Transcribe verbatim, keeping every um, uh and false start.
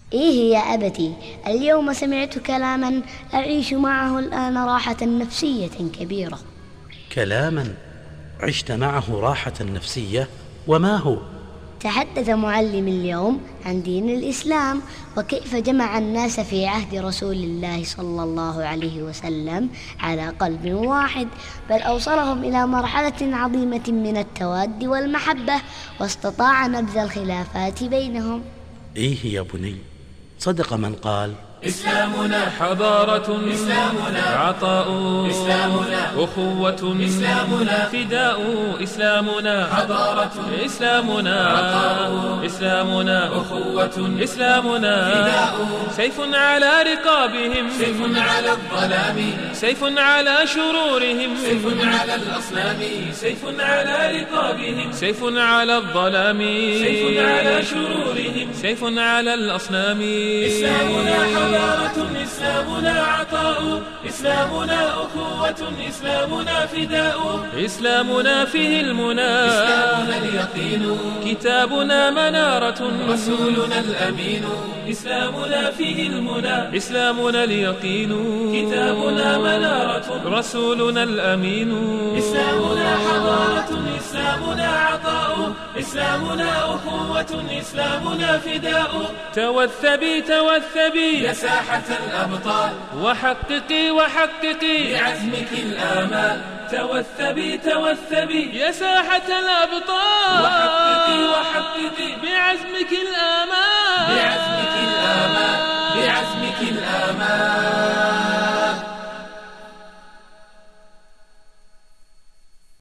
إيه يا أبتي، اليوم سمعت كلاما أعيش معه الآن راحة نفسية كبيرة. كلاما عشت معه راحة نفسية؟ وما هو؟ تحدث معلم اليوم عن دين الإسلام وكيف جمع الناس في عهد رسول الله صلى الله عليه وسلم على قلب واحد، بل أوصلهم إلى مرحلة عظيمة من التواد والمحبة، واستطاع نبذ الخلافات بينهم. إيه يا بني، صدق من قال: إسلامنا حضارة، إسلامنا عطاء، إسلامنا أخوة، إسلامنا فداء، إسلامنا حضارة، إسلامنا عطاء، إسلامنا أخوة، إسلامنا فداء. سيف على رقابهم، سيف على الظلام، سيف على شرورهم، سيف على الأصنام، سيف على رقابهم، سيف على الظلام، سيف على شرورهم، سيف على الأصنام. إسلامنا حضارة، إسلامنا عطاء، إسلامنا أخوة، إسلامنا فداء. إسلامنا فيه المنى، إسلامنا اليقين، كتابنا منارة، رسولنا الأمين. إسلامنا فيه المنى، إسلامنا اليقين، كتابنا منارة، رسولنا الأمين. إسلامنا حضارة، إسلامنا عطاء، إسلامنا أخوة، إسلامنا فداء. توثبي توثبي يا ساحة الأبطال، وحققي وحققي بعزمك الآمال. توثبي توثبي يا ساحة الأبطال، وحققي وحققي بعزمك الآمال.